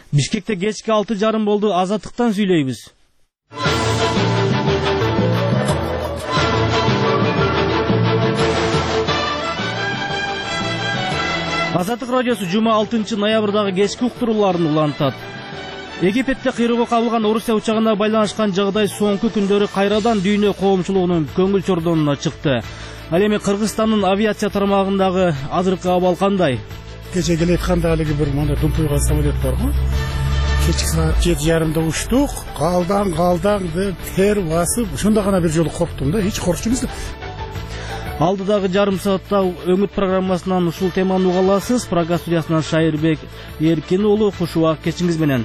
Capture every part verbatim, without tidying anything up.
Бишкекте кечки алты жарым болду. Азаттыктан сүйлөйбүз. Азаттык радиосу жума алтынчы ноябрдагы кечки уктурууларын улантат. Египетте кыйроого кабылган Орусия учагына байланышкан жагдай соңку күндөрү кайрадан дүйнө коомчулугунун көңүл чордонуна чыкты. Ал эми Кыргызстандын авиация тармагындагы азыркы абал кандай? Кече келетканда алиги бир мына думпуйган самолет барго. Кечки саат жети жарымда учтук, калдан калдан деп тер басып, ошондо гана бир жолу корктум да, эч коркчу эмес. Алдыдагы жарым саатта өңүт программасынан ушул теманы уга аласыз. Прага студиясынан Шайырбек Эркин уулу, куш убак кечиңиз менен.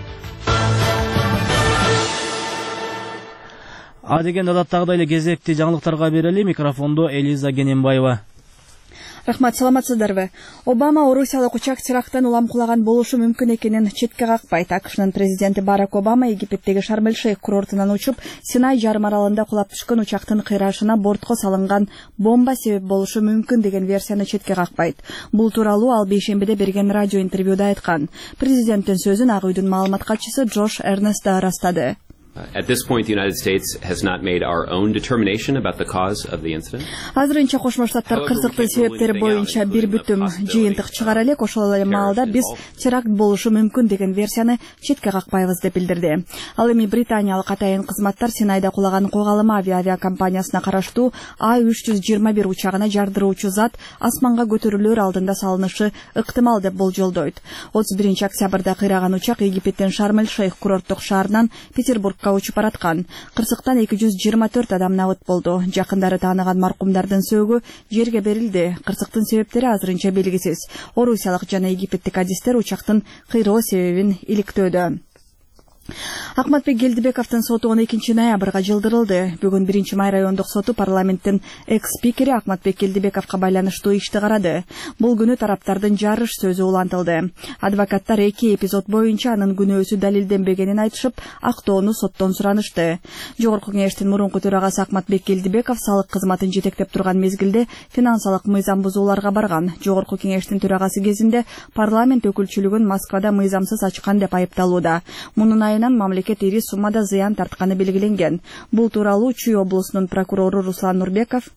А деген адаттагыдай эле кезекти жаңылыктарга берели. Микрофондо Элиза Генембаева. Рахмат, саламатсыздарбы? Обама Орусиялык учак теракттан улам кулаган болушу мүмкүн экенин четке какпайт. АКШнын президенти Барак Обама Египеттеги Шарм-эль-Шейх курортунан учуп, Синай жарым аралында кулап түшкөн учактын кыйрашына бортко салынган бомба себеп болушу мүмкүн деген версияны четке какпайт. Бул тууралуу ал бейшембиде берген радио интервьюда айткан. Президенттин сөзүн Ак үйдүн маалымат катчысы Джош Эрнест ырастады. At this point, the United States has not made our own determination about the cause of the incident. Азырынча Кошмо Штаттар кырсыктын себептери боюнча бир бүтүм жыйынтык чыгара элек, ошол эле маалда биз теракт болушу мүмкүн деген версияны четке какпайбыз деп билдирди. Ал эми британиялык атайын кызматтар Синайда кулаган Когалым авиакомпаниясына караштуу А үч жүз жыйырма бир учагына жардыруучу зат асманга көтөрүлөр алдында салынышы ыктымал деп болжолдойт. отуз биринчи октябрда кыйраган учак Египеттин Шарм-эль-Шейх курорттук шаарынан Петербург учуп бараткан. Кырсыктан эки жүз жыйырма төрт адам набыт болду. Жакындары тааныган маркумдардын сөөгү жерге берилди. Кырсыктын себептери азырынча белгисиз. Орусиялык жана египеттик адистер учактын кыйроо себебин иликтөөдө. Акматбек Келдибековдун соту он экинчи ноябрга жылдырылды. Бүгүн биринчи май райондук соту парламенттин экс-спикери Акматбек Келдибековго байланыштуу ишти карады. Бул күнү тараптардын жарыш сөзү улантылды. Адвокаттар эки эпизод боюнча анын күнөөсү далилденбегенин айтышып, актоону соттон суранышты. Жогорку кеңештин мурунку төрагасы Акматбек Келдибеков салык кызматын жетектеп турган мезгилде финансылык мыйзам бузууларга барган. Жогорку кеңештин төрагасы кезинде парламент өкүлчүлүгүн Москвада мыйзамсыз ачкан деп айыпталууда. Мунун айынан мамлекет ири суммада зыян тартканы белгиленген. Бул тууралуу Чүй облусунун прокурору Руслан Нурбеков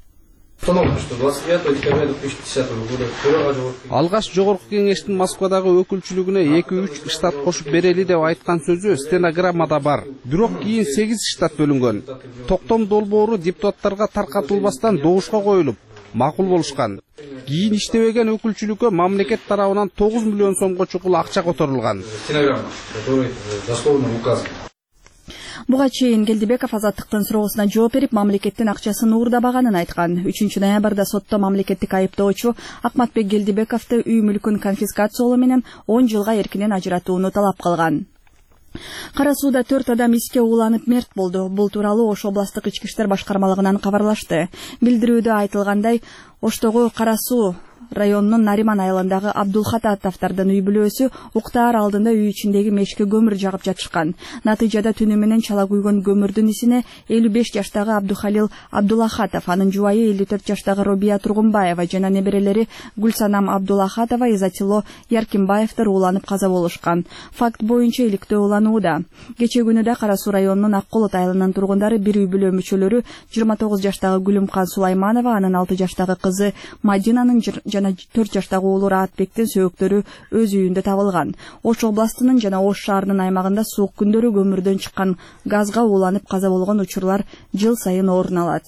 Алгаш жогорку кеңештин Москвадагы өкүлчүлүгүнө эки үч штат кошуп берели деп айткан сөзү стенограммада бар. Бирок кийин сегиз штат бөлүнгөн. Токтом долбоору депутаттарга таркатылбастан добушка коюлуп, макул болушкан. Кийин иштебеген өкүлчүлүккө мамлекет тарабынан тогуз миллион сомго чукул акча которулган. Буга чейин Келдибеков Азаттыктын суроосуна жооп берип, мамлекеттин акчасын уурдабаганын айткан. үчүнчү ноябрда сотто мамлекеттик айыптоочу Акматбек Келдибековду үй мүлкүн конфискациялоо менен он жылга эркинен ажыратууну талап кылган. Кара сууда төрт адам иске ууланып мерт болду. Бул тууралуу Ош областык ички иштер башкармалыгынан кабарлашты. Билдирүүдө айтылгандай, Оштогу Кара суу районунун Нариман айылындагы Абдулхататовдордун үй бүлөсү уктаар алдында үй ичиндеги мешке көмүр жагып жатышкан. Натыйжада түнү менен чала күйгөн көмүрдүн исине элүү беш жаштагы Абдухалил Абдулахатов, анын жубайы элүү төрт жаштагы Робия Тургунбаева жана неберелери Гүлсанам Абдулахатова, Изатило Яркимбаевдер ууланып каза болушкан. Факт боюнча иликтөө уланууда. Кече күнү да Кара суу районунун Ак Колот айылынын тургундары бир үй бүлө мүчөлөрү жыйырма тогуз жаштагы Гүлүмкан Сулайманова, анын алты жаштагы кызы Мадинанын жана төрт жаштагы уулу Раатбектин сөөктөрү өз үйүндө табылган. Ош областынын жана Ош шаарынын аймагында суук күндөрү көмүрдөн чыккан газга ууланып каза болгон учурлар жыл сайын орун алат.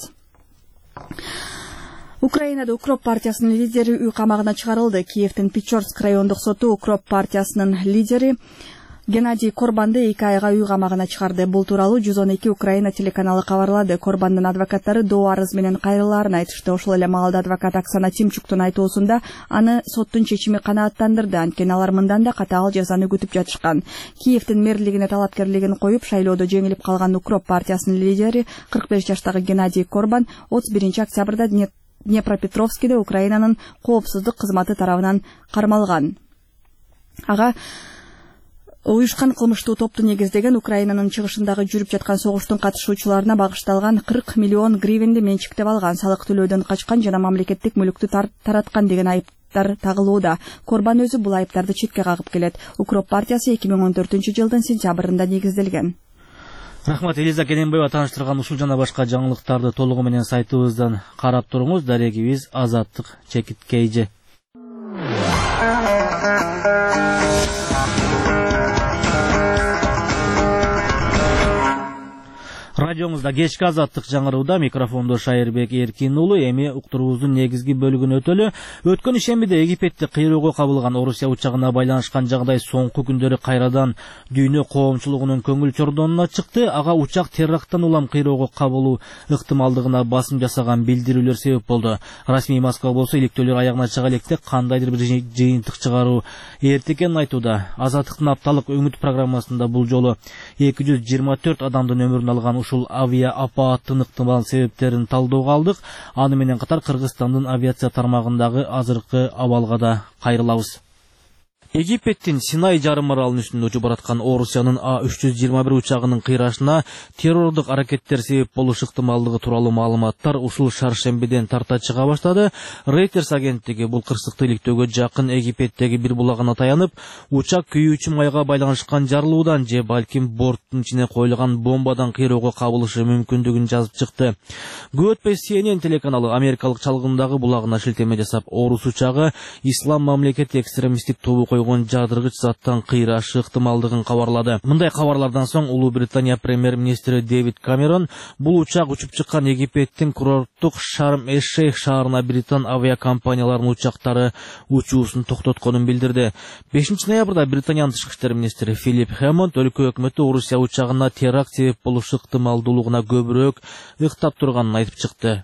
Украинада Укроп партиясынын лидери үй камагына чыгарылды. Киевдин Печорск райондук соту Укроп партиясынын лидери Геннадий Корбанды эки айга үй камагына чыгарды. Бул тууралуу жүз он эки Украина телеканалы кабарлады. Корбандын адвокаттары доо арыз менен кайрылаарын айтышты. Ошол эле маалда адвокат Оксана Тимчуктун айтуусунда аны соттун чечими канааттандырды. Анткени алар мындан да катаал жазаны күтүп жатышкан. Киевдин мэрлигине талапкерлигин коюп, шайлоодо жеңилип калган Укроп партиясынын лидери кырк беш жаштагы Геннадий Корбан отуз биринчи октябрда Днепропетровскиде Украинанын коопсуздук кызматы тарабынан кармалган. Ага уюшкан кылмыштуу топту негиздеген Украинанын чыгышындагы жүрүп жаткан согуштун катышуучуларына багышталган кырк миллион гривенди менчиктеп алган, салык төлөөдөн качкан жана мамлекеттик мүлүктү тараткан деген айып айыптар тагылууда. Корбан өзү бул айыптарды четке кагып келет. Укроп партиясы эки миң он төртүнчү жылдын сентябрында негизделген. Рахмат, Элиза Келенбаева тааныштырган ушул жана башка жаңылыктарды толугу менен сайтыбыздан карап туруңуз. Дарегибиз Азаттык Чекиткейжи. Радиоңузда кечки Азаттык жаңырууда, микрофондо Шайырбек Эркин уулу. Эми уктуруубуздун негизги бөлүгүн өтөлү. Өткөн ишембиде Египетте кыйроого кабылган Орусия учагына байланышкан жагдай соңку күндөрү кайрадан дүйнө коомчулугунун көңүл чордонуна чыкты. Ага учак теракттан улам кыйроого кабылуу ыктымалдыгына басым жасаган билдирүүлөр себеп болду. Расмий Москва болсо иликтөөлөр аягына чыга электе кандайдыр бир жыйынтык чыгаруу эрте экенин айтууда. Азаттыктын апталык өңүт программасында бул жолу эки жүз жыйырма төрт адамдын өмүрүн алган ушул авиа апааттын ыктымал себептерин талдөөгө алдык. Аны менен катар Кыргызстандын авиация тармагындагы азыркы абалга да кайрылабыз. Египеттин Синай жарым аралынын үстүндө учуп бараткан Орусиянын А үч жүз жыйырма бир учагынын кыйрашына террордук аракеттер себеп болушу ыктымалдыгы тууралуу маалыматтар ушул шаршембиден тарта чыга баштады. Reuters агенттиги бул кырсыктуу иликтөөгө жакын Египеттеги бир булагына таянып, учак күйүүчү майга байланышкан жарылуудан же балким борттун ичине коюлган бомбадан кыйроого кабылышы мүмкүндүгүн жазып чыкты. Көп өтпөй Си Эн Эн телеканалы америкалык чалгындагы булагына шилтеме жасап, Орус учагы Ислам мамлекети экстремисттик тобу койгон жадыргыч заттан кыйрашы ыктымалдыгын кабарлады. Мындай кабарлардан соң Улуу Британия премьер-министри Дэвид Камерон бул учак учуп чыккан Египеттин курорттук Шарм-эш-Шейх шаарына Британ авиакомпанияларынын учактары учуусун токтотконун билдирди. бешинчи ноябрда Британиянын тышкы иштер министри Филипп Хэммонд өлкө өкмөтү Орусия учагына теракт себеп болушу ыктымалдуулугуна көбүрөөк ыктап турганын айтып чыкты.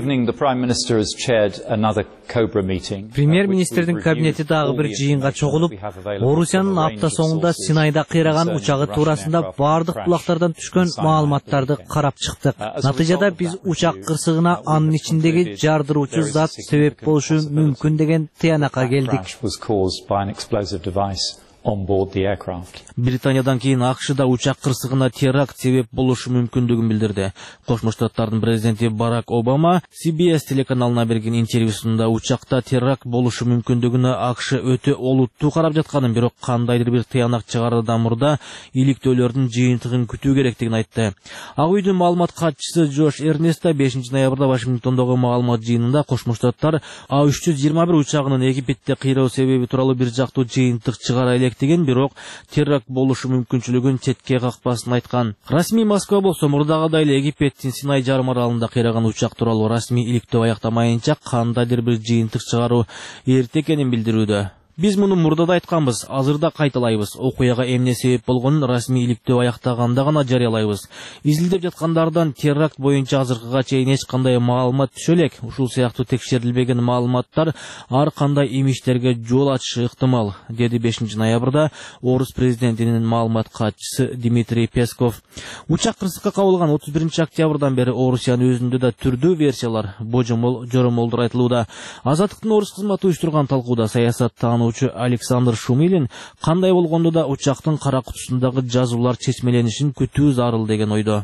Премьер-министрдин кабинети дагы бир жыйынга чогулуп, Орусиянын апта соңунда Синайда кыйраган учагы туурасында бардык булактардан түшкөн маалыматтарды карап чыктык. Натыйжада биз учак кырсыгына анын ичиндеги жардыруучу зат себеп болушу мүмкүн деген тыянакка келдик. Британиядан кийин АКШда учак кырсыгына теракт себеп болушу мүмкүндүгүн билдирди. Кошмо Штаттардын президенти Барак Обама Си Би Эс телеканалына берген интервьюсунда учакта теракт болушу мүмкүндүгүнө АКШ өтө олуттуу карап жатканын, бирок кандайдыр бир тыянак чыгаруудан мурда иликтөөлөрдүн жыйынтыгын күтүү керектигин айтты. Ак үйдүн маалымат катчысы Джош Эрнест бешинчи ноябрда Вашингтондогу маалымат жыйынында Кошмо Штаттар А үч жүз жыйырма бир учагынын Египетте кыйроо себеби тууралуу бир жактуу жыйынтык чыгара электигин, бирок теракт болушу мүмкүнчүлүгүн четке какпасын айткан. Расмий Москва болсо мурдагыдай эле Египеттин Синай жарым аралында кыйраган учак тууралуу расмий иликтөө аяктамайынча кандайдыр бир жыйынтык чыгаруу эрте экенин билдирүүдө. Биз муну мурда да айтканбыз, азырда кайталайбыз. Окуяга эмне себеп болгонун расмий иликтөө аяктаганда гана жарыялайбыз. Изилдеп жаткандардан теракт боюнча азыркыга чейин эч кандай маалымат түшө элек. Ушул сыяктуу текшерилбеген маалыматтар ар кандай имичтерге жол ачышы ыктымал, деди бешинчи ноябрда Орус президентинин маалымат катчысы Дмитрий Песков. Учак кырсыкка кабылган отуз биринчи октябрдан бери Орусиянын өзүндө да түрдүү версиялар, божомол, жоромолдор айтылууда. Азаттыктын Орус кызматы уюштурган талкууда саясаттан Александр Шумилин кандай болгондо да учактын кара кутусундагы жазуулар чечмеленишин күтүү зарыл деген ойдо.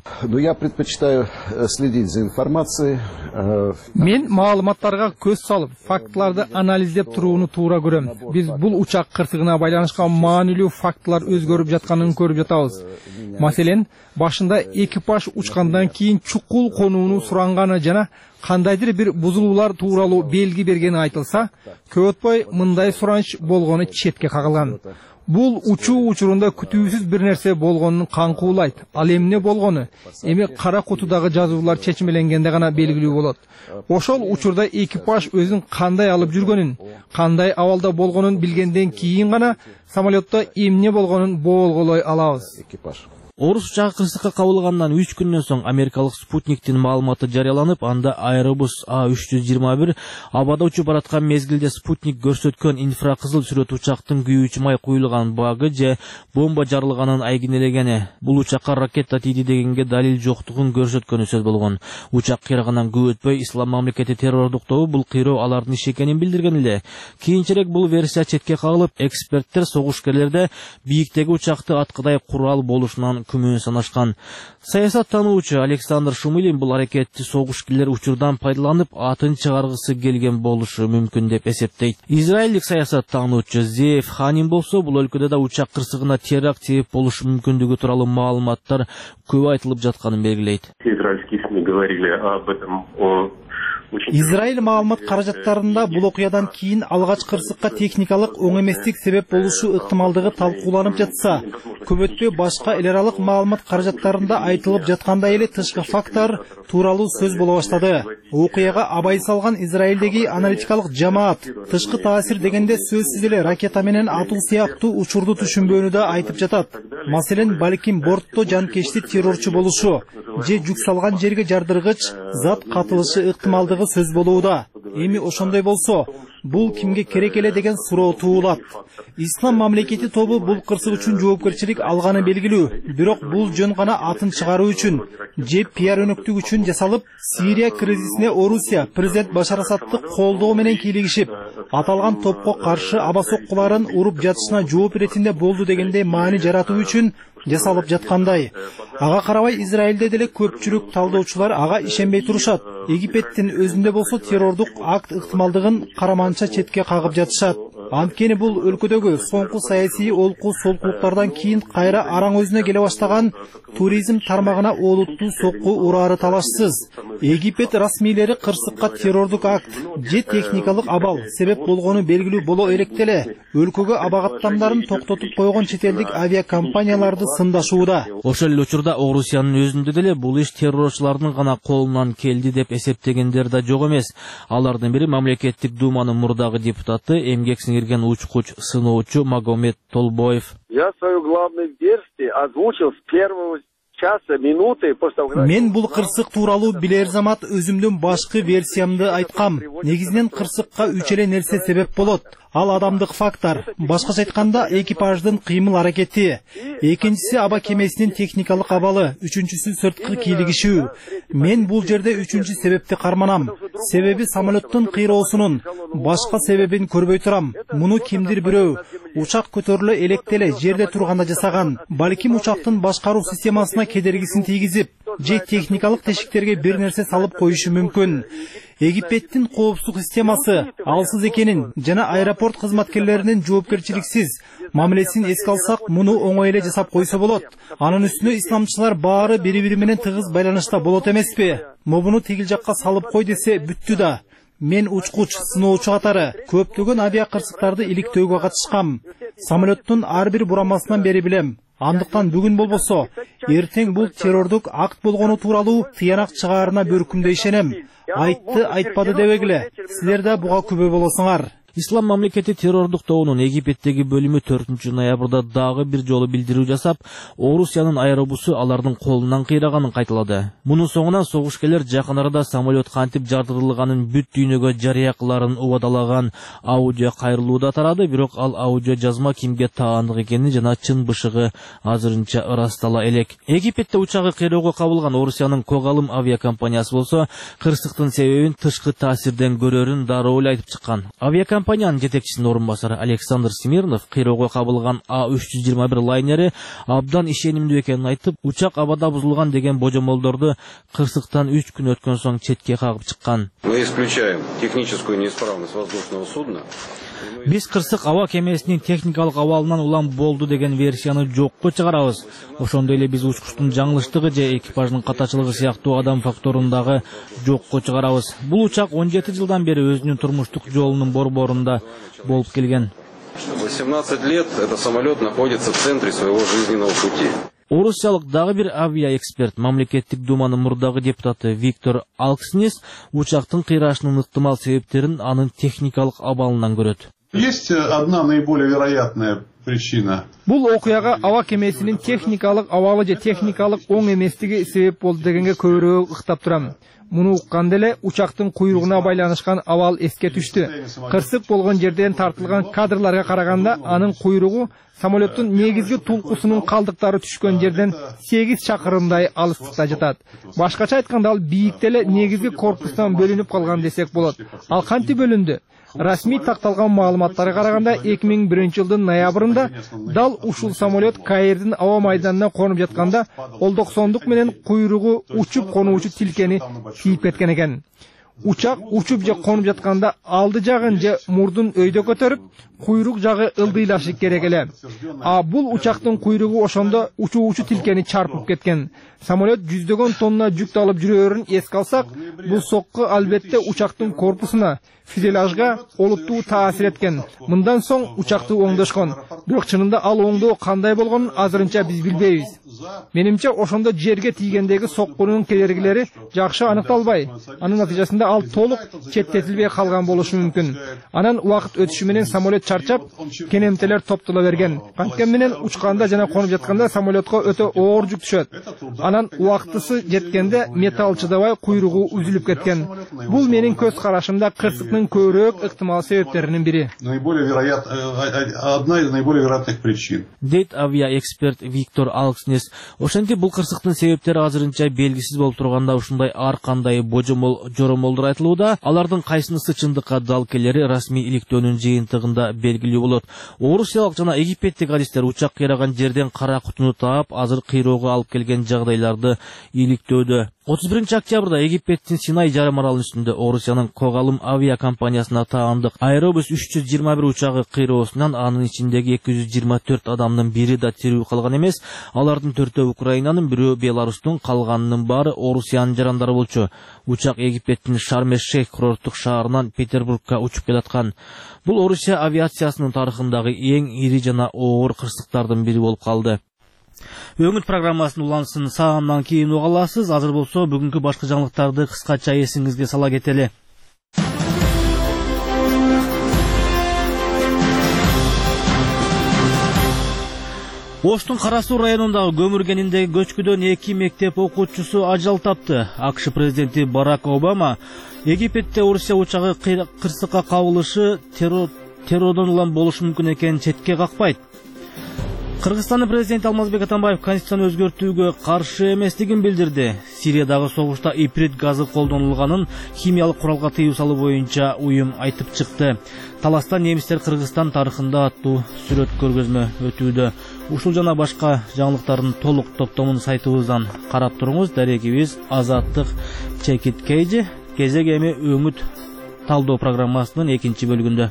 Мен маалыматтарга көз салып, фактларды анализдеп турууну туура көрөм. Биз бул учак кырсыгына байланышкан маанилүү фактлар өзгөрүп жатканын көрүп жатабыз. Маселен, башында экипаж учкандан кийин чукул конууну суранганы жана кандайдыр бир бузулуулар тууралуу белги бергени айтылса, көп өтпөй мындай сураныч болгону четке кагылган. Бул учуу учурунда күтүүсүз бир нерсе болгонун каңкуулайт. Ал эмне болгону эми кара кутудагы жазуулар чечмеленгенде гана белгилүү болот. Ошол учурда экипаж өзүн кандай алып жүргөнүн, кандай абалда болгонун билгенден кийин гана самолетто эмне болгонун боолголой алабыз. Орус учагы кырсыкка кабылгандан үч күндөн соң америкалык Спутниктин маалыматы жарыяланып, анда Airbus А үч жүз жыйырма бир абада учуп бараткан мезгилде Спутник көрсөткөн инфракызыл сүрөт учактын күйүүчү май куюлган багы же бомба жарылганын айгинелегени. Бул учакка ракета тийди дегенге далил жоктугун көрсөткөнү сөз болгон. Учак кыйрагандан көп өтпөй Ислам мамлекети террордук тобу бул кыйроо алардын иши экенин билдирген эле. Кийинчерээк бул версия четке кагылып, эксперттер согушкерлерде бийиктеги учакты аткыдай курал болушунан деген күмөн санашкан. Саясаттануучу Александр Шумилин бул аракетти согушкерлер учурдан пайдаланып атын чыгаргысы келген болушу мүмкүн деп эсептейт. Израилдик саясаттануучу Зеев Ханин болсо бул өлкөдө да учак кырсыгына теракт себеп болушу мүмкүндүгү тууралуу маалыматтар көп айтылып жатканын белгилейт. Израильские СМИ говорили об этом. Израиль маалымат каражаттарында бул окуядан кийин алгач кырсыкка техникалык оң эместик себеп болушу ыктымалдыгы талкууланып жатса, көп өтпөй башка эл аралык маалымат каражаттарында айтылып жаткандай эле тышкы фактор тууралуу сөз боло баштады. Окуяга абай салган Израилдеги аналитикалык жамаат тышкы таасир дегенде сөзсүз эле ракета менен атуу сыяктуу учурду түшүнбөөнү да айтып жатат. Маселен, балким бортто жанкечти террорчу болушу же жүк салган жерге жардыргыч зат катылышы ыктымалдыгы сөз болууда. Эми ошондой болсо, бул кимге керек эле деген суроо туулат. Ислам мамлекети тобу бул кырсык үчүн жоопкерчилик алганы белгилүү, бирок бул жөн гана атын чыгаруу үчүн же пиар өнөктүк үчүн жасалып, Сирия кризисине Орусия президент Башар Асадты колдоо менен кийлигишип, аталган топко каршы аба соккуларын уруп жатышына жооп иретинде болду дегенде маани жаратуу үчүн жасалып жаткандай. Ага карабай Израилде деле көпчүлүк талдоочулар ага ишенбей турушат. Египеттин өзүндө болсо террордук акт ыктымалдыгын караманча четке кагып жатышат. Анткени бул өлкөдөгү соңку саясий олку солкулуктардан кийин кайра араң өзүнө келе баштаган туризм тармагына олуттуу сокку урары талашсыз. Египет расмийлери кырсыкка террордук акт же техникалык абал себеп болгону белгилүү боло электеле өлкөгө абагаттамдарын токтотуп койгон чет элдик авиакомпанияларды сындашууда. Ошол эле учурда Орусиянын өзүндө деле бул иш террорчулардын гана колунан келди деп эсептегендер да жок эмес. Алардын бири мамлекеттик думанын мурдагы депутаты, эмгек сиңирген учкуч сыноочу Магомед Толбоев. Я свою главную версию озвучил с первого часа, минуты после того. Мен бул кырсык тууралуу билер замат өзүмдүн башкы версиямды айткам. Негизинен кырсыкка үч эле нерсе себеп болот. Ал адамдык фактор, башкача айтканда экипаждын кыймыл аракети, экинчиси аба кемесинин техникалык абалы, үчүнчүсү сырткы кийлигишүү. Мен бул жерде үчүнчү себепти карманам. Себеби самолеттун кыйроосунун башка себебин көрбөй турам. Муну кимдир бирөө учак көтөрүлө электеле жерде турганда жасаган. Балким учактын башкаруу системасына кедергисин тийгизип, же техникалык тешиктерге бир нерсе салып коюшу мүмкүн. Египеттин коопсуздук системасы алсыз экенин жана аэропорт кызматкерлеринин жоопкерчиликсиз мамилесин эске алсак, муну оңой эле жасап койсо болот. Анын үстүнө исламчылар баары бири-бири менен тыгыз байланышта болот эмеспи? Мобуну тигил жакка салып кой десе бүттү да. Мен учкуч сыноочу катары көптөгөн авиакырсыктарды иликтөөгө катышкам. Самолеттун ар бир бурамасынан бери билем. Андыктан бүгүн болбосо, эртең бул террордук акт болгону тууралуу тыянак чыгаарына бөркүмдө ишенем. Айтты, айтпады дебегиле. Силер да буга күбө болосуңар. Ислам мамлекети террордук тобунун Египеттеги бөлүмү төртүнчү ноябрда дагы бир жолу билдирүү жасап, Орусиянын аэробусу алардын колунан кыйраганын кайталады. Мунун соңунан согушкерлер жакын арада самолет кантип жардырылганын бүт дүйнөгө жарыя кыларын убадалаган аудио кайрылууда тарады, бирок ал аудио жазма кимге таандык экени жана чын бышыгы азырынча ырастала элек. Египетте учагы кыйроого кабылган Орусиянын Когалым авиакомпаниясы болсо, кырсыктын себебин тышкы таасирден көрөрүн дароо эле айтып чыккан. Авиакомпания Компаниянын жетекчисинин орун басары Александр Смирнов кыйроого кабылган А үч жүз жыйырма бир лайнери абдан ишенимдүү экенин айтып, учак абада бузулган деген божомолдорду кырсыктан үч күн өткөн соң четке кагып чыккан. Мы исключаем техническую неисправность воздушного судна. Биз кырсык аба кемесинин техникалык абалынан улам болду деген версияны жокко чыгарабыз. Ошондой эле биз учкучтун жаңылыштыгы же экипаждын катачылыгы сыяктуу адам факторун дагы жокко чыгарабыз. Бул учак он жети жылдан бери өзүнүн турмуштук жолунун борборунда болуп келген. восемнадцать лет этот самолет находится в центре своего жизненного пути. Орусиялык дагы бир авиаэксперт, мамлекеттик думанын мурдагы депутаты Виктор Алкснес учактын кыйрашынын ыктымал себептерин анын техникалык абалынан көрөт. Есть одна наиболее вероятная причина. Бул окуяга аба кемесинин техникалык абалы же техникалык оң эместиги себеп болду дегенге көбүрөөк ыктап турам. Муну укканда эле учактын куйругуна байланышкан абал эске түштү. Кырсык болгон жерден тартылган кадрларга караганда анын куйругу самолеттун негизги тулкусунун калдыктары түшкөн жерден сегиз чакырымдай алыстыкта жатат. Башкача айтканда ал бийикте эле негизги корпустан бөлүнүп калган десек болот. Ал кантип бөлүндү? Расмий такталган маалыматтарга караганда эки миң биринчи жылдын ноябрында дал ушул самолет Каирдин аба майданына конуп жатканда олдоксондук менен куйругу учуп конуучу тилкени тийип кеткен экен. Учак учуп же конуп жатканда алды жагын же мурдун өйдө көтөрүп, куйрук жагы ылдыйлашы керек эле. А бул учактын куйругу ошондо учуучу тилкени чарпып кеткен. Самолет жүздөгөн тонна жүк алып жүрөөрүн эске алсак, бул сокку албетте учактын корпусуна, фюзеляжга олуттуу таасир эткен. Мындан соң учакты оңдошкон. Бирок чынында ал оңдоо кандай болгонун азырынча биз билбейбиз. Менимче ошондо жерге тийгендеги соккунун кедергилери жакшы аныкталбай, анын натыйжасында ал толук четтетилбей калган болушу мүмкүн. Анан убакыт өтүшү менен самолет чарчап, кенемтелер топтола берген. Канткен менен учканда жана конуп жатканда самолетко өтө оор жүк түшөт. Анан убактысы жеткенде металл чыдабай куйругу үзүлүп кеткен. Бул менин көз карашымда кырсыктын көбүрөөк ыктымал себептеринин бири. Наиболее вероятно, одна из наиболее вероятных причин. Дейт авиаэксперт Виктор Алкснес. Ошентип бул кырсыктын себептери азырынча белгисиз болуп турганда ушундай ар кандай божомол жоромолдор айтылууда. Алардын кайсынысы чындыкка дал келери расмий иликтөөнүн жыйынтыгында белгилүү болот. Орусиялык жана египеттик адистер учак кыйраган жерден кара кутуну таап, азыр кыйроого алып келген жагдайларды иликтөөдө. отуз биринчи октябрда Египеттин Синай жарым аралынын үстүндө Орусиянын Когалым авиа компаниясына таандык Аэробус үч жүз жыйырма бир учагы кыйроосунан анын ичиндеги эки жүз жыйырма төрт адамдын бири да тирүү калган эмес. Алардын төртөө Украинанын, бирөө Беларустун, калганынын баары Орусиянын жарандары болчу. Учак Египеттин Шарм-эш-Шейх курорттук шаарынан Петербургка учуп келаткан. Бул Орусия авиациясынын тарыхындагы эң ири жана оор кырсыктардын бири болуп калды. Өңүт программасынын уланысын саамдан кийин уга аласыз. Азыр болсо бүгүнкү башка жаңылыктарды кыскача эсиңизге сала кетели. Оштун Кара Суу районундагы көмүр кениндеги көчкүдөн эки мектеп окуучусу ажал тапты. АКШ президенти Барак Обама Египетте Орусия учагы кырсыкка кабылышы террордон улам болушу мүмкүн экенин четке какпайт. Кыргызстандын президенти Алмазбек Атамбаев конституцияны өзгөртүүгө каршы эместигин билдирди. Сириядагы согушта иприт газы колдонулганын, химиялык куралга тыюу салуу боюнча уюм айтып чыкты. Таласта немистер Кыргызстан тарыхында аттуу сүрөт көргөзмө өтүүдө. Ушул жана башка жаңылыктардын толук топтомун сайтыбыздан карап туруңуз. Дарегибиз Азаттык Чекит Кейжи, кезек эми өңүт талдоо программасынын экинчи бөлүгүндө.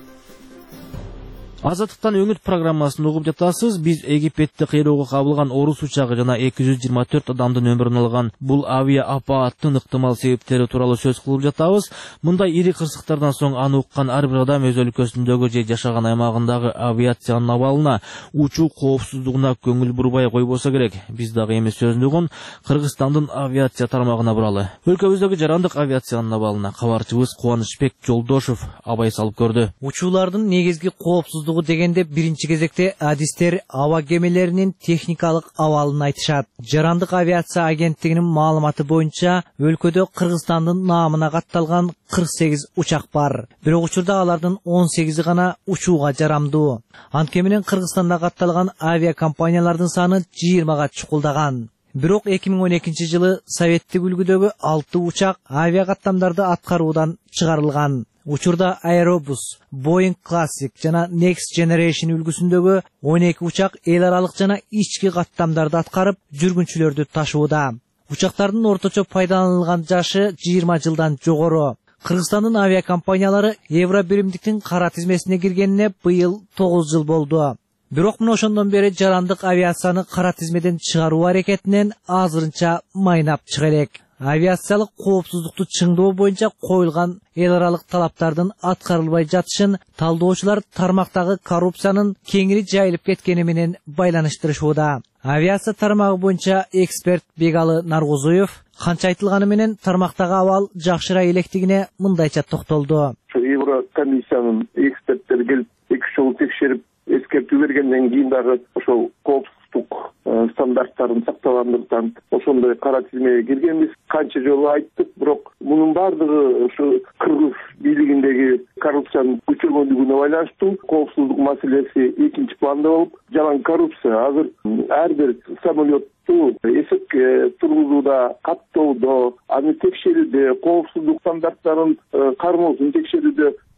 Азаттыктан өңүт программасын угуп жатасыз. Биз Египетте кыйроого кабылган орус учагы жана эки жүз жыйырма төрт адамдын өмүрүн алган бул авиа апааттын ыктымал себептери тууралуу сөз кылып жатабыз. Мындай ири кырсыктардан соң аны уккан ар бир адам өз өлкөсүндөгү же жашаган аймагындагы авиациянын абалына, учуу коопсуздугуна көңүл бурбай койбосо керек. Биз дагы эми сөздүгүн Кыргызстандын авиация тармагына буралы. Өлкөбүздөгү жарандык авиациянын абалына кабарчыбыз Кубанычбек Жолдошов абай салып көрдү. Учуулардын негизги коопсуздугу дегенде биринчи кезекте адистер аба кемелеринин техникалык абалын айтышат. Жарандык авиация агенттигинин маалыматы боюнча өлкөдө Кыргызстандын наамына катталган кырк сегиз учак бар. Бирок учурда алардын он сегизи гана учууга жарамдуу. Анткени менен Кыргызстанда катталган авиа компаниялардын саны жыйырмага чукулдаган. Бирок эки миң он экинчи жылы советтик үлгүдөгү алты учак авиа каттамдарды аткаруудан чыгарылган. Учурда Аэробус, Boeing Classic жана Next Generation үлгүсүндөгү он эки учак эл аралык жана ички каттамдарды аткарып, жүргүнчүлөрдү ташууда. Учактардын орточо пайдаланылган жашы жыйырма жылдан жогору. Кыргызстандын авиакомпаниялары Евробиримдиктин кара тизмесине киргенине быйыл тогуз жыл болду. Бирок мына ошондон бери жарандык авиацияны кара тизмеден чыгаруу аракетинен азырынча майнап чыга элек. Авиациялык коопсуздукту чыңдоо боюнча коюлган эл аралык талаптардын аткарылбай жатышын талдоочулар тармактагы коррупциянын кеңири жайылып кеткени менен байланыштырышууда. Авиация тармагы боюнча эксперт Бегалы Наргузуев канча айтылганы менен тармактагы абал жакшыраак электигине мындайча токтолду. Еврокомиссиянын эксперттери келип эки үч жолу текшерип эскертүү бергенден кийин дагы ошол коопсуздук стандарттарын сактагандыктан ошондой кара тизмеге киргенбиз. Канча жолу айттык, бирок мунун баардыгы ушу кыргыз бийлигиндеги коррупциянын күчөгөндүгүнө байланыштуу. Коопсуздук маселеси экинчи планда болуп, жалаң коррупция азыр ар бир самолетту эсепке тургузууда, каттоодо, аны текшерүүдө, коопсуздук стандарттарын кармоосун текшерүүдө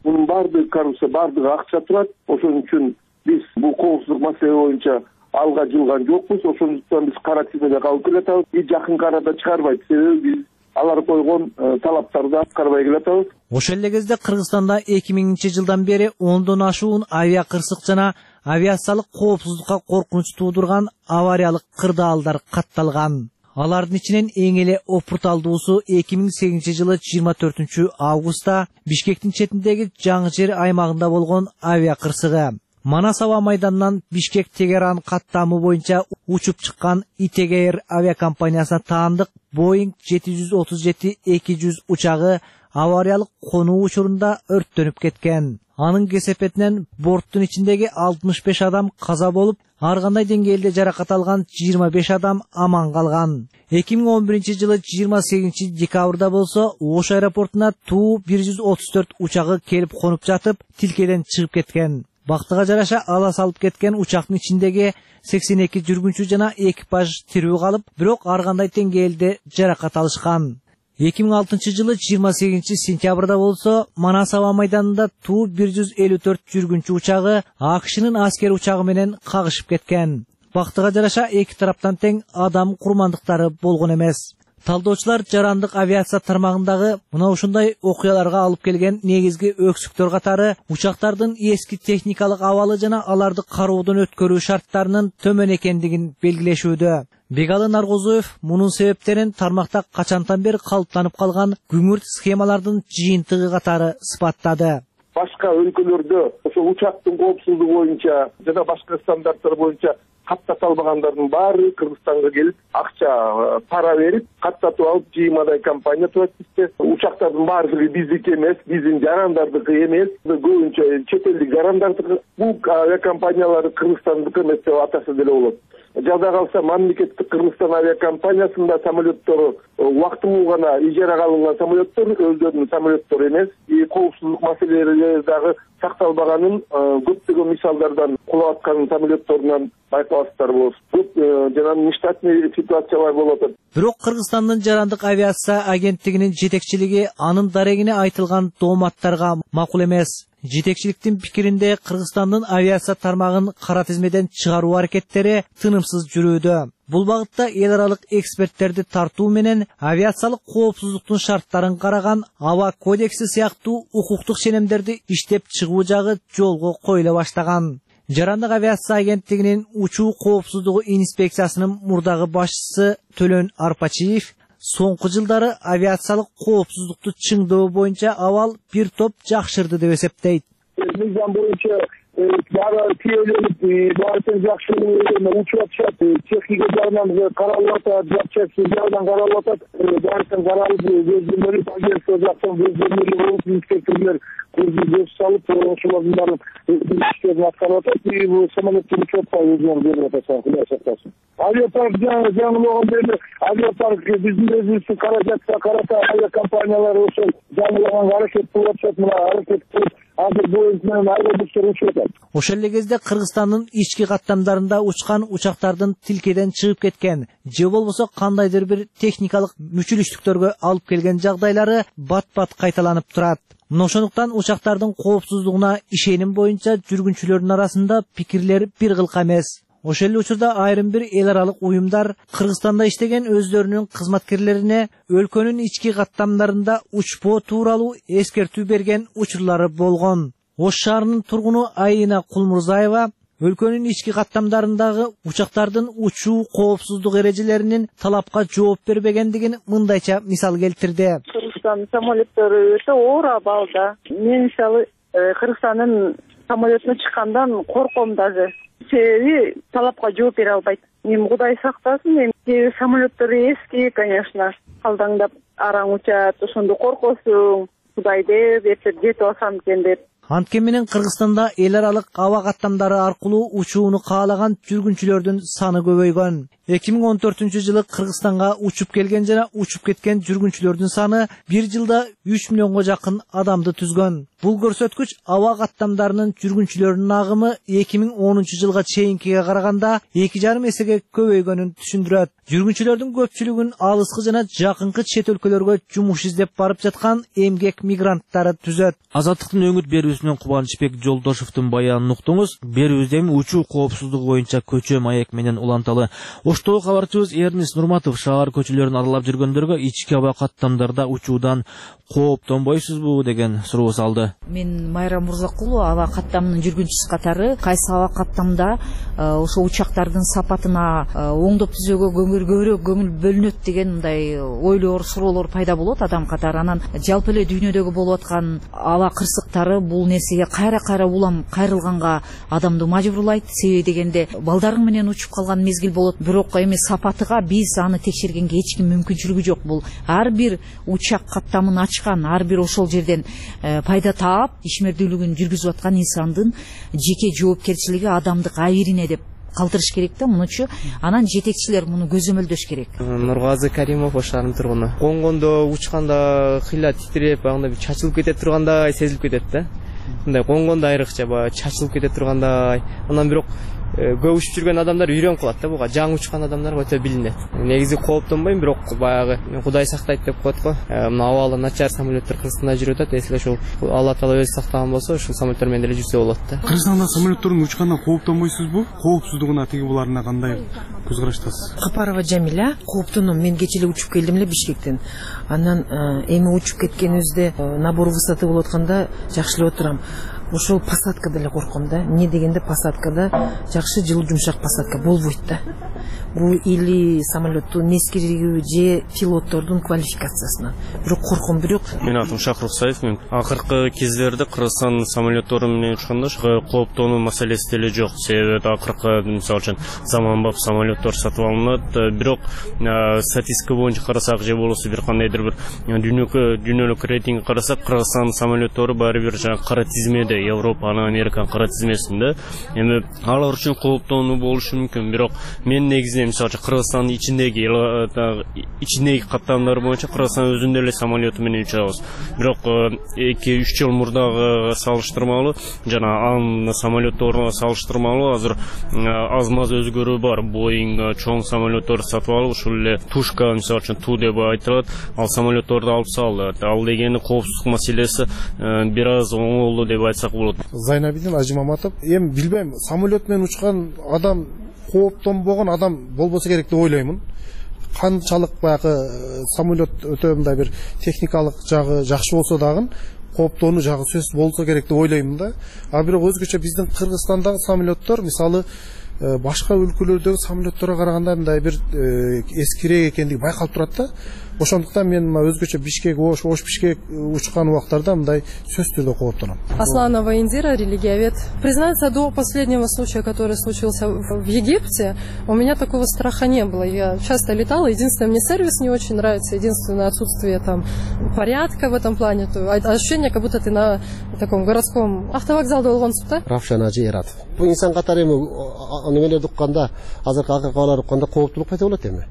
Bunun баардыгы каралса, баардыгы акча турат. Ошон үчүн биз бул коопсуздук маселе боюнча алга жылган жокпуз. Ошондуктан биз кара тизмеде калып келатабыз. И жакын арада чыгарбайт. Себеби биз алар койгон талаптарды аткарбай келатабыз. Ошол эле кезде Кыргызстанда эки миңинчи жылдан бери ондон ашуун авиа кырсык жана авиациялык коопсуздукка коркунуч туудурган авариялык кырдаалдар катталган. Алардын ичинен эң эле опурталдуусу эки миң сегизинчи жылы жыйырма төртүнчү августта Бишкектин четиндеги жаңы жер аймагында болгон авиа кырсыгы. Манас аба майданынан Бишкек Тегеран каттамы боюнча учуп чыккан ИТГ Air авиакомпаниясына таандык Boeing жети жүз отуз жети эки жүз учагы авариялык конуу учурунда өрттөнүп кеткен. Анын кесепетинен борттун ичиндеги алтымыш беш адам каза болуп, ар кандай деңгээлде жаракат алган жыйырма беш адам аман калган. эки миң он биринчи жылы жыйырма сегизинчи декабрда болсо Ош аэропортуна Ту бир жүз отуз төрт учагы келип конуп жатып, тилкеден чыгып кеткен. Бактыга жараша ала салып кеткен учактын ичиндеги сексен эки жүргүнчү жана экипаж тирүү калып, бирок ар кандай деңгээлде жаракат алышкан. эки миң алтынчы жылы жыйырма сегизинчи сентябрда болсо Манас аба майданында Ту бир жүз элүү төрт жүргүнчү учагы АКШнын аскер учагы менен кагышып кеткен. Бактыга жараша эки тараптан тең адам курмандыктары болгон эмес. Талдоочулар жарандык авиация тармагындагы мына ушундай окуяларга алып келген негизги өксүктөр катары учактардын эски техникалык абалы жана аларды кароодон өткөрүү шарттарынын төмөн экендигин белгилешүүдө. Бегалы Наргозуев мунун себептерин тармакта качантан бери калыптанып калган күңүрт схемалардын жыйынтыгы катары сыпаттады. Башка өлкөлөрдө ошо учактын коопсуздугу боюнча жана башка стандарттар боюнча каттата албагандардын баары Кыргызстанга келип, акча пара берип, каттатып алып жыймадай компания турат бизде. Учактардын баардыгы биздики эмес, биздин жарандардыкы эмес, көбүнчө чет элдик жарандардыкы. Бул авиакомпаниялар Кыргызстандыкы эмес деп атаса деле болот. Жада калса мамлекеттик Кыргызстан авиакомпаниясында самолеттору убактылуу гана ижарага алынган самолеттор, өздөрүнүн самолеттору эмес. И коопсуздук маселелери дагы сакталбаганын көптөгөн мисалдардан кулап аткан самолетторунан байкаласыздар болот. Көп жана нештатный ситуациялар болуп атат. Бирок Кыргызстандын жарандык авиация агенттигинин жетекчилиги анын дарегине айтылган дооматтарга макул эмес. Жетекчиликтин пикиринде Кыргызстандын авиация тармагын кара тизмеден чыгаруу аракеттери тынымсыз жүрүүдө. Бул багытта эл аралык эксперттерди тартуу менен авиациялык коопсуздуктун шарттарын караган аба кодекси сыяктуу укуктук ченемдерди иштеп чыгуу жагы жолго коюла баштаган. Жарандык авиация агенттигинин учуу коопсуздугу инспекциясынын мурдагы башчысы Төлөн Арпачиев соңку жылдары авиациялык коопсуздукту чыңдоо боюнча абал бир топ жакшырды деп эсептейт. Мыйзам боюнча дагы тиеленип, баарын жакшы учуп атышат, техника жагынан каралып атат, жакшы жагынан каралып атат, баарын каралып, көздөмөлүп, агенттик жактан көздөмөлүп болуп, инспекторлор көз салып, ошолордун баарын иштерин аткарып атат, и бул самолеттин учетпай өзүнө берип атат, Кудай сактасын. Авиапарк жаңылган бери, авиапарк биздин өзүбүздүн каражатка карата авиакомпаниялар ошол жаңылган аракет кылып атышат, мына аракет кылып, азыр бул менен автобустар учуп атат. Ошол эле кезде Кыргызстандын ички каттамдарында учкан учактардын тилкеден чыгып кеткен же болбосо кандайдыр бир техникалык мүчүлүштүктөргө алып келген жагдайлары бат-бат кайталанып турат. Мына ошондуктан учактардын коопсуздугуна ишеним боюнча жүргүнчүлөрдүн арасында пикирлер бир кылка эмес. Ошол эле учурда айрым бир эл аралык уюмдар Кыргызстанда иштеген өздөрүнүн кызматкерлерине өлкөнүн ички каттамдарында учпоо тууралуу эскертүү берген учурлары болгон. Ош шаарынын тургуну Айына Кулмурзаева өлкөнүн ички каттамдарындагы учактардын учуу коопсуздук эрежелеринин талапка жооп бербегендигин мындайча мисал келтирди. Кыргызстан самолеттору өтө оор абалда. Мен мисалы Кыргызстандын самолетуна чыккандан корком даже. Себеби талапка жооп бере албайт. Эми Кудай сактасын, эми самолеттор эски, конечно, калдаңдап араң учат, ошондо коркосуң, Кудай деп, эртең жетип алсам экен деп. Анткени менен Кыргызстанда эл аралык аба каттамдары аркылуу учууну каалаган жүргүнчүлөрдүн саны көбөйгөн. эки миң он төртүнчү жылы Кыргызстанга учуп келген жана учуп кеткен жүргүнчүлөрдүн саны бир жылда үч миллионго жакын адамды түзгөн. Бул көрсөткүч аба каттамдарынын жүргүнчүлөрүнүн агымы эки миң онунчу жылга чейинкиге караганда эки жарым эсеге көбөйгөнүн түшүндүрөт. Жүргүнчүлөрдүн көпчүлүгүн алыскы жана жакынкы чет өлкөлөргө жумуш издеп барып жаткан эмгек мигранттары түзөт. Азаттыктын өңүт берүүсүнөн Кубанычбек Жолдошовдун баянын уктуңуз. Берүүбүздө эми учуу коопсуздугу боюнча көчө маек менен уланталы. Оштогу кабарчыбыз Эрнис Нурматов шаар көчөлөрүн аралап жүргөндөргө ички аба каттамдарда учуудан кооптонбойсузбу деген суроо салды. Мен Майра Мурзакулу, аба каттамынын жүргүнчүсү катары кайсы аба каттамда ошо учактардын сапатына оңдоп түзөөгө көбүрөөк көңүл бөлүнөт деген мындай ойлор, суроолор пайда болот адам катары. Анан жалпы эле дүйнөдөгү болуп аткан аба кырсыктары бул нерсеге кайра-кайра улам кайрылганга адамды мажбурлайт. Себеби дегенде балдарың менен учуп калган мезгил болот, бирок эми сапатыга биз аны текшергенге эч ким мүмкүнчүлүгү жок. Бул ар бир учак каттамын ачкан, ар бир ошол жерден пайда таап ишмердүүлүгүн жүргүзүп аткан инсандын жеке жоопкерчилиги, адамдык абийирине деп калтырыш керек да. Мунучу анан жетекчилер муну көзөмөлдөш керек. Нургазы Каримов, Ош шаарынын тургуну. Коңгондо учканда кыйла титиреп, анда бир чачылып кете тургандай сезилип кетет да. Мындай коңгондо айрыкча баягы чачылып кете тургандай. Анан бирок көп учуп жүргөн адамдар үйрөнүп калат да, буга жаңы учкан адамдар өтө билинет. Негизи кооптонбойм, бирок баягы Кудай сактайт деп коет го. Мына абалы начар самолеттер Кыргызстанда жүрүп атат. Эсиле ошол Алла Таала өзү сактаган болсо, ушул самолеттер менен деле жүрсө болот да. Кыргызстанда самолеттердин учкандан кооптонбойсузбу? Коопсуздугуна тиги буларына кандай көз караштасыз? Капарова Жамиля, кооптоном. Мен кече эле учуп келдим эле Бишкектен. Анан эми учуп кеткенибизде набор высоты болуп атканда жакшы эле отурам. Ошол посадкада эле корком да. Эмне дегенде посадкада жакшы жылуу жумшак посадка болбойт да. Бул или самолеттун нескиригиби же пилоттордун квалификациясынан. Бирок корком, бирок. Мен атым Шахрух Саев. Мен акыркы кездерде Кыргызстан самолеттору менен учканда кооптонуу маселеси деле жок. Себеби акыркы мисалы үчүн заманбап самолеттор сатып алынат. Бирок статистика боюнча карасак же болбосо бир кандайдыр бир дүйнөлүк дүйнөлүк рейтингге карасак, Кыргызстан самолеттору баары бир жана кара тизмеде, Европанын, Американын кара тизмесинде. Эми алар үчүн кооптонуу болушу мүмкүн, бирок мен негизинен мисалы үчүн Кыргызстандын ичиндеги ичиндеги каттамдар боюнча Кыргызстан өзүнүн эле самолету менен учабыз. Бирок эки үч жыл мурдагы салыштырмалуу жана анын самолетторуна салыштырмалуу азыр аз-маз өзгөрүү бар. Боинг чоң самолетторду сатып алып, ушул эле Тушка мисалы үчүн Ту деп айтылат, ал самолетторду алып салды. Ал дегени коопсуздук маселеси бир аз оңолду деп айтсак болот. Зайнабидин Ажимаматов, эми билбейм, самолет менен учкан адам кооптонбогон адам болбосо керек деп ойлоймун. Канчалык баягы самолет өтө мындай бир техникалык жагы жакшы болсо дагы кооптонуу жагы сөзсүз болсо керек деп ойлоймун да. А бирок өзгөчө биздин Кыргызстандагы самолеттор мисалы башка өлкөлөрдөгү самолетторго караганда мындай бир эскирээк экендиги байкалып турат да. Ошондуктан мен өзгөчө Бишкек, Ош, Ош Бишкек учкан убактарда мындай сөзсүз түрдө кооптоном. Асланова Индира, религиовед. Признаться, до последнего случая, который случился в Египте, у меня такого страха не было. Я часто летала, единственное, мне сервис не очень нравится, единственное отсутствие там порядка в этом плане. Ощущение, как будто ты на таком городском автовокзалда болгонсуң да. Равшан Ажи Эратов. Бул инсан катары эми немелерди укканда, азыркы акыркалар укканда кооптуулук пайда болот эми.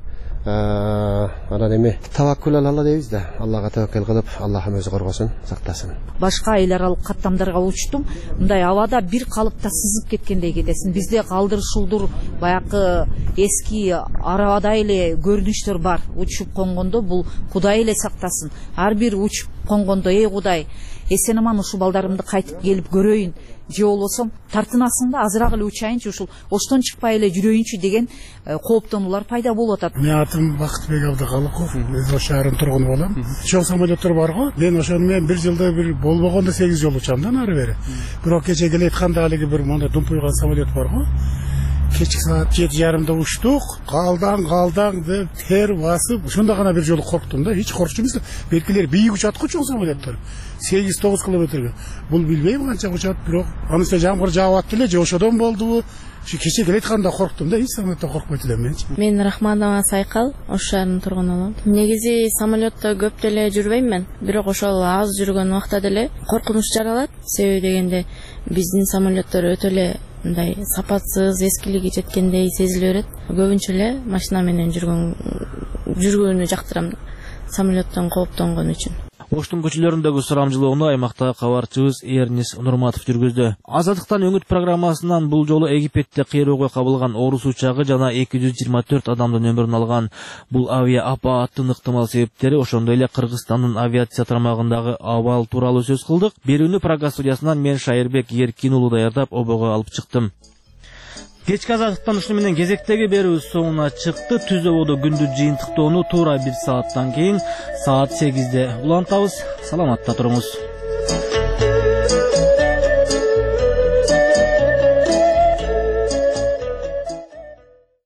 Анан эми таваккул Алла дейбиз да. Аллага таваккул кылып, Аллахым өзү коргосун, сактасын. Башка эл аралык каттамдарга учтум. Мындай абада бир калыпта сызып кеткендей кетесиң. Бизде калдыр шулдур баягы эски арабада эле көрүнүштөр бар. Учуп конгондо бул Кудай эле сактасын. Ар бир учуп конгондо эй Кудай, эсен аман ушул балдарымды кайтып келип көрөйүн. Же болбосо тартынасың да азыраак эле учайынчы, ушул оштон чыкпай эле жүрөйүнчү деген кооптонуулар пайда болуп атат. Мен атым Бакытбек Абдыкалыков, Ош шаарынын тургуну болом. Чоң самолеттор бар го. Мен ошону менен бир жылда бир болбогондо сегиз жолу учам да нары бери. Бирок кече келетканда алиги бир монда думпуйган самолет бар го. Кечки саат жети жарымда учтук, калдаң калдаң деп тер басып, ошондо гана бир жолу корктум да. Эч коркчу эмес. Белгилер бийик учат го чоң самолеттер. сегиз тогуз километрге. Бул билбейм канча учат, бирок анын үстүнө жамгыр жаап атты эле, же ошодон болдубу? Кече келетканда корктум да, эч самолеттен коркпойт элем мен. Мен Рахманова Сайкал, Ош шаарынын тургуну болом. Негизи самолетто көп деле жүрбөйм мен, бирок ошол аз жүргөн убакта деле коркунуч жаралат. Себеби дегенде биздин самолеттер өтө эле мындай сапатсыз, эскилиги жеткендей сезиле берет. Көбүнчө эле машина менен жүргөн жүргөнү жактырам, самолеттон кооптонгон үчүн. Оштун көчөлөрүндөгү сурамжылоону аймактагы кабарчыбыз Эрнис Нурматов жүргүздү. Азаттыктан өңүт программасынан бул жолу Египетте кыйроого кабылган орус учагы жана эки жүз жыйырма төрт адамдын өмүрүн алган. Бул авиа апааттын ыктымал себептери, ошондой эле Кыргызстандын авиация тармагындагы абал тууралуу сөз кылдык. Берүүнү Прага студиясынан мен Шайырбек Еркин уулу даярдап, обого алып чыктым. Кечки азаттыктан ушуну менен кезектеги берүү соңуна чыкты. Түз ободо күндүз жыйынтыктоону туура бир сааттан кийин саат сегизде улантабыз. Саламатта туруңуз.